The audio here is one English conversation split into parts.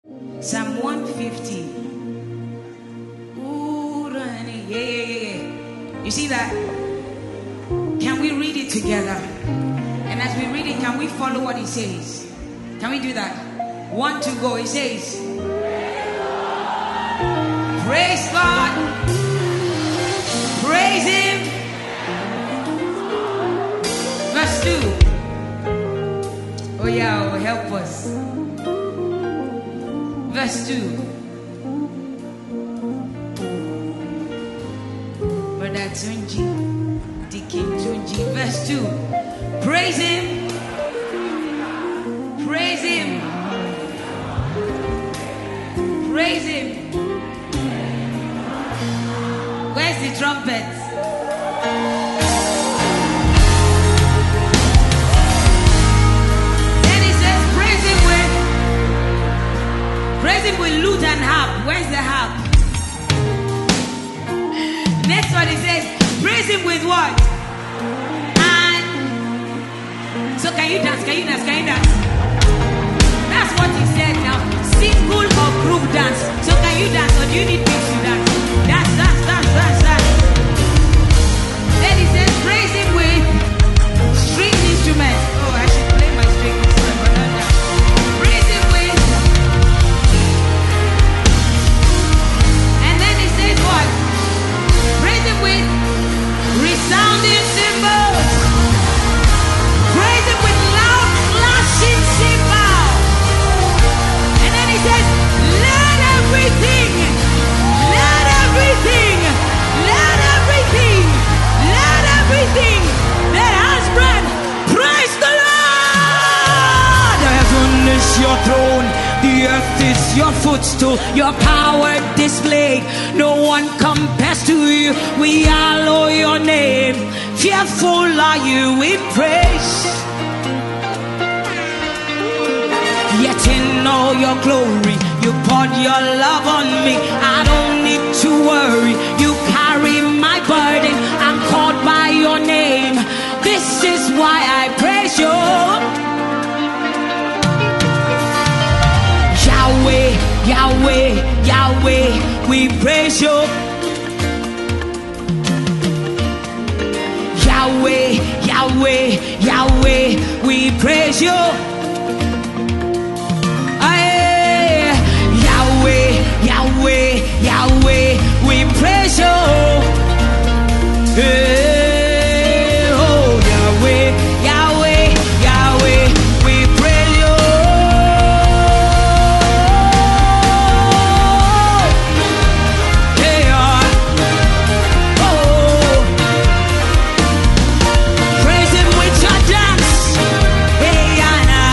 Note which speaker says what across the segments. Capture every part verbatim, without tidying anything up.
Speaker 1: Psalm one fifty. Ooh, yeah, yeah, yeah, yeah. You see that? Can we read it together? And as we read it, can we follow what he says? Can we do that? One, two, go. He says, praise God. Praise him. Verse two. Oh yeah, oh, help us. Verse two. Brother Tunji, Deacon Tunji. Verse two. Praise him. Praise him. Praise him. Where's the trumpet? Then he says, praise him with, praise him with lute and harp. Where's the harp? Next one he says, praise him with what? And so can you dance? Can you dance? Can you dance? That's what he said now. Single or group dance. So can you dance or do you need me to dance? Dance, dance, dance, dance, dance. Then he says, praise him with string instruments. Oh, I should play my string instrument, but not that. Praise him with. And then he says what? Praise him with resounding cymbals. Praise him with loud clashing cymbals. And then he says, let everything, let everything, let everything, let everything that has breath praise the Lord. Heaven is your throne, the earth is your footstool, your power displayed. No one compares to you. We hallow your name. Fearful are you in praise. Yet in all your glory, you poured your love on me. I don't need to worry. You carry my burden. I'm called by your name. This is why I praise you. Yahweh, Yahweh, Yahweh, we praise you. Yahweh, Yahweh, Yahweh, we praise you. Yahweh, Yahweh, we praise you. Hey, oh, Yahweh, Yahweh, Yahweh, we praise you. Hey, oh, praise him with your dance. Hey, Yana.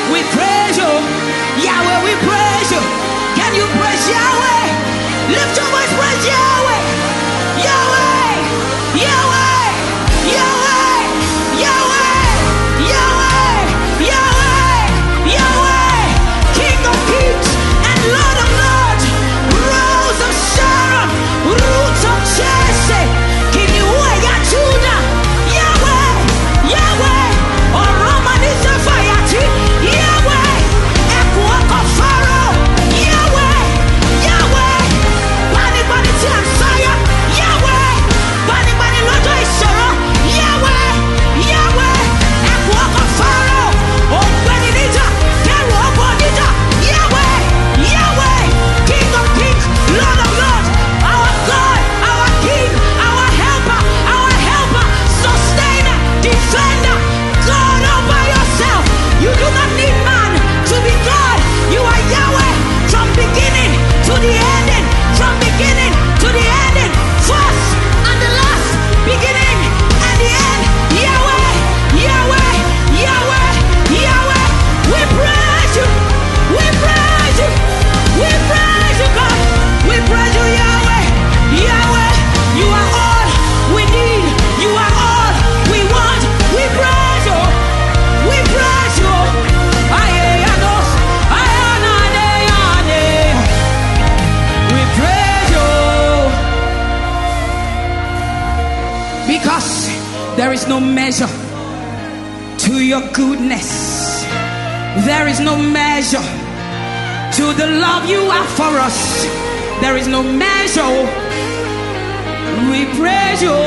Speaker 1: We praise you. Yahweh, we praise you. Can you praise Yahweh? Lift your voice, praise Yahweh. Yahweh, Yahweh, Yahweh, Yahweh, Yahweh, Yahweh, Yahweh, King of kings and Lord of lords, Rose of Sharon, Roots of Jesse, Kiniwaya Judah, Yahweh, Yahweh, Oromanisa Fayati, Yahweh, Ekwako Pharaoh, Yahweh, Yahweh, Bani Bani Tiansaya, Yahweh, Bani Bani Lojo Isoro, Yahweh, Yahweh, Ekwako Pharaoh, Oh Bani Nita, Keru Obo Nita, Yahweh, Yahweh, King of kings, Lord of lords, our God, our King, our helper, our helper, sustainer, defender, God all by yourself. You do not need man to be God. You are Yahweh from beginning to the ending, from beginning to the ending, first and the last, beginning and the end. Yahweh, Yahweh, Yahweh, Yahweh. We praise you. We praise you. We praise you, God. We praise you, Yahweh. Yahweh, you are all we need. You are all we want. We praise you. We praise you. Ayeanos, ayanane. We praise you. Because there is no measure to your goodness. There is no measure to the love you have for us. There is no measure. We praise you.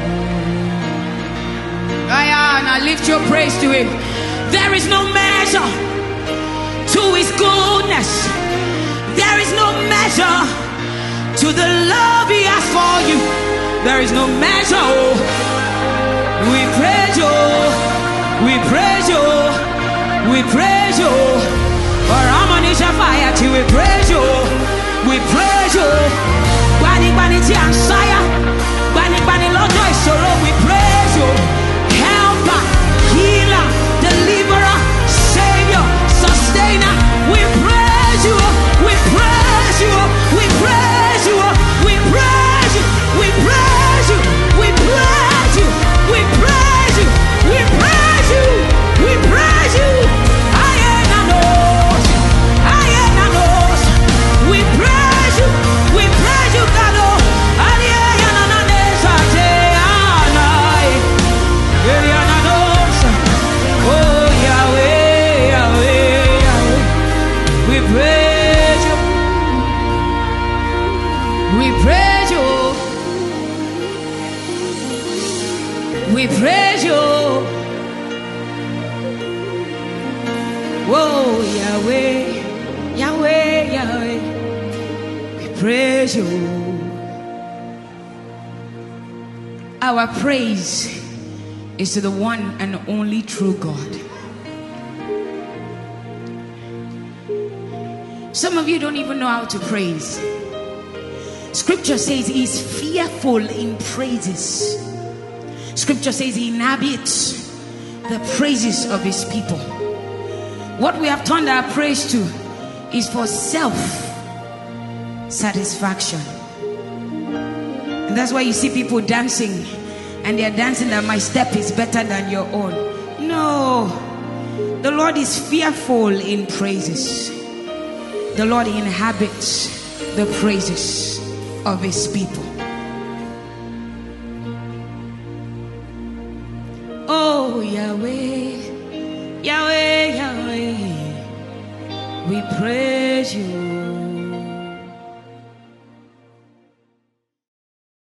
Speaker 1: Ayana, lift your praise to him. There is no measure to his goodness. There is no measure to the love he has for you. There is no measure. We praise you. We praise you. We praise you. For Amanisha fire till we praise you. We praise you. Bani Bani Tiansaya. Bani Bani Lojo Isoro. We praise you. Helper, healer, deliverer, savior, sustainer. We praise you. We praise you. We praise you. We praise you. We praise you. We praise you. We praise you. We praise you. We praise you. Ayenanos. Ayenanos. We praise you. We praise you, God. Ayenanes ateanai. Ayenanos. Oh Yahweh, Yahweh, Yahweh. We praise you. We praise you. We praise you. Whoa, Yahweh, Yahweh, Yahweh. We praise you. Our praise is to the one and only true God. Some of you don't even know how to praise. Scripture says he's fearful in praises. Scripture says he inhabits the praises of his people. What we have turned our praise to is for self-satisfaction. And that's why you see people dancing, and they're dancing that my step is better than your own. No. The Lord is fearful in praises. The Lord inhabits the praises of his people. Oh Yahweh, Yahweh, Yahweh, we praise you.